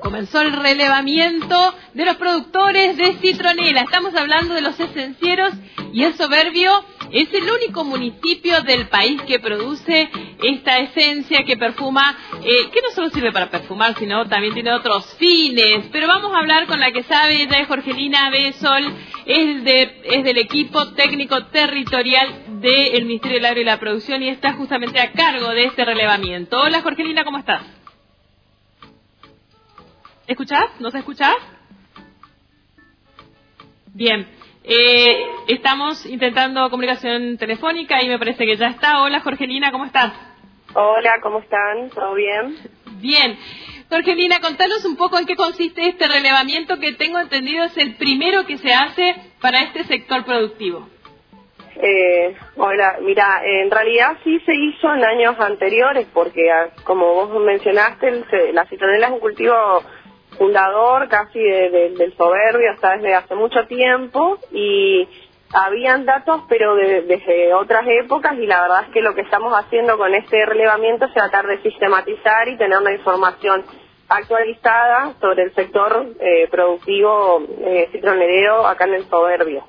Comenzó el relevamiento de los productores de citronela. Estamos hablando de los Esencieros y el Soberbio es el único municipio del país que produce esta esencia que perfuma, que no solo sirve para perfumar, sino también tiene otros fines. Pero vamos a hablar con la que sabe, ella es Jorgelina Besol, es del equipo técnico territorial del Ministerio del Agro y la Producción y está justamente a cargo de este relevamiento. Hola Jorgelina, ¿cómo estás? ¿Escuchás? ¿Nos escuchás? Bien. Estamos intentando comunicación telefónica y me parece que ya está. Hola Jorgelina, ¿cómo estás? Hola, ¿cómo están? ¿Todo bien? Bien. Jorgelina, contanos un poco en qué consiste este relevamiento que tengo entendido es el primero que se hace para este sector productivo. Hola, mira, en realidad sí se hizo en años anteriores porque, como vos mencionaste, la citronela es un cultivo fundador casi del Soberbio, hasta desde hace mucho tiempo, y habían datos pero desde otras épocas, y la verdad es que lo que estamos haciendo con este relevamiento es tratar de sistematizar y tener una información actualizada sobre el sector productivo citronelero acá en el Soberbio.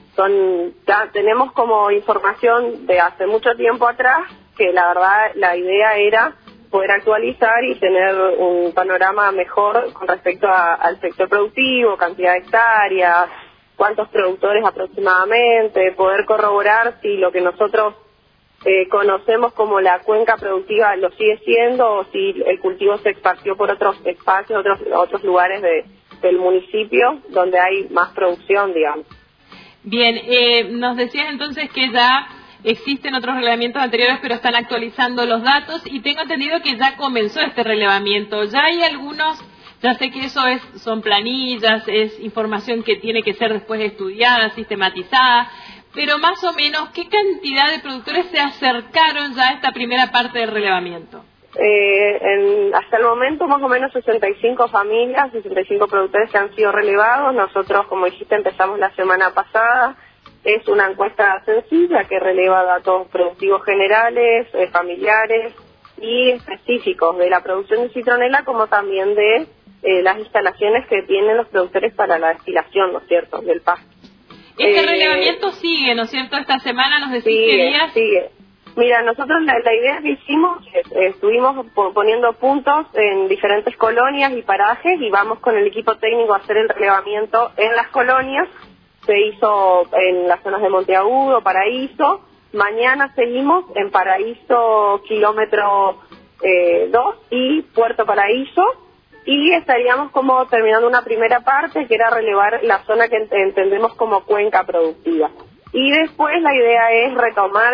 Ya tenemos como información de hace mucho tiempo atrás que la verdad la idea era poder actualizar y tener un panorama mejor con respecto al sector productivo, cantidad de hectáreas, cuántos productores aproximadamente, poder corroborar si lo que nosotros conocemos como la cuenca productiva lo sigue siendo o si el cultivo se esparció por otros espacios, otros lugares del municipio donde hay más producción, digamos. Bien, nos decías entonces que ya existen otros relevamientos anteriores, pero están actualizando los datos y tengo entendido que ya comenzó este relevamiento. Ya hay algunos, ya sé que eso son planillas, es información que tiene que ser después estudiada, sistematizada, pero más o menos, ¿qué cantidad de productores se acercaron ya a esta primera parte del relevamiento? Hasta el momento más o menos 65 familias, 65 productores que han sido relevados. Nosotros, como dijiste, empezamos la semana pasada. Es una encuesta sencilla que releva datos productivos generales, familiares y específicos de la producción de citronela, como también de las instalaciones que tienen los productores para la destilación, ¿no es cierto?, del pasto. Este relevamiento sigue, ¿no es cierto? Esta semana nos decís qué días. Sigue. Mira, nosotros la idea que hicimos estuvimos poniendo puntos en diferentes colonias y parajes y vamos con el equipo técnico a hacer el relevamiento en las colonias. Se hizo en las zonas de Monteagudo, Paraíso. Mañana seguimos en Paraíso kilómetro 2 y Puerto Paraíso. Y estaríamos como terminando una primera parte que era relevar la zona que entendemos como cuenca productiva. Y después la idea es retomar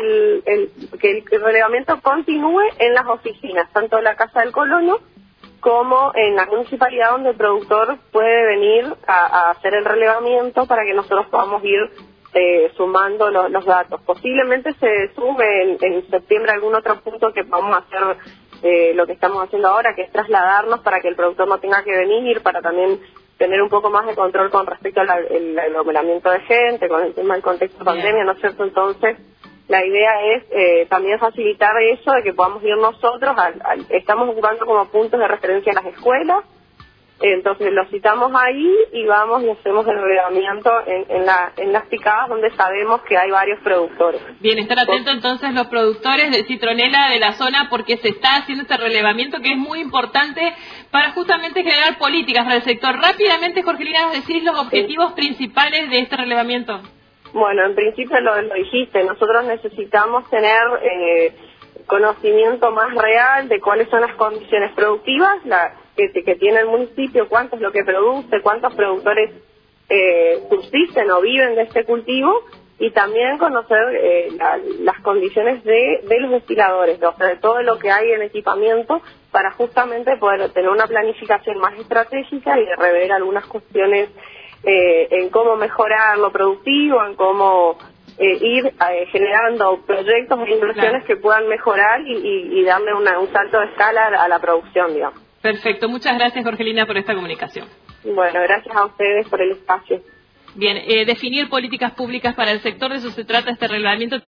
que el relevamiento continúe en las oficinas, tanto en la Casa del Colono como en la municipalidad donde el productor puede venir a hacer el relevamiento para que nosotros podamos ir sumando los datos. Posiblemente se sume en septiembre algún otro punto que vamos a hacer lo que estamos haciendo ahora, que es trasladarnos para que el productor no tenga que venir, para también tener un poco más de control con respecto al aglomeramiento de gente, con el tema del contexto de pandemia, ¿no es cierto? Entonces, la idea es también facilitar eso, de que podamos ir nosotros, estamos ocupando como puntos de referencia las escuelas, entonces los citamos ahí y vamos y hacemos el relevamiento en las picadas donde sabemos que hay varios productores. Bien, estar atentos entonces los productores de citronela de la zona porque se está haciendo este relevamiento que es muy importante para justamente generar políticas para el sector. Rápidamente, Jorgelina, ¿nos decís los objetivos principales de este relevamiento? Bueno, en principio lo dijiste, nosotros necesitamos tener conocimiento más real de cuáles son las condiciones productivas que tiene el municipio, cuánto es lo que produce, cuántos productores subsisten o viven de este cultivo, y también conocer las condiciones de los destiladores, o sea, de todo lo que hay en equipamiento para justamente poder tener una planificación más estratégica y de rever algunas cuestiones en cómo mejorar lo productivo, en cómo ir generando proyectos e inversiones que puedan mejorar y darle un salto de escala a la producción, digamos. Perfecto, muchas gracias Jorgelina por esta comunicación. Bueno, gracias a ustedes por el espacio. Bien, definir políticas públicas para el sector, de eso se trata este reglamento.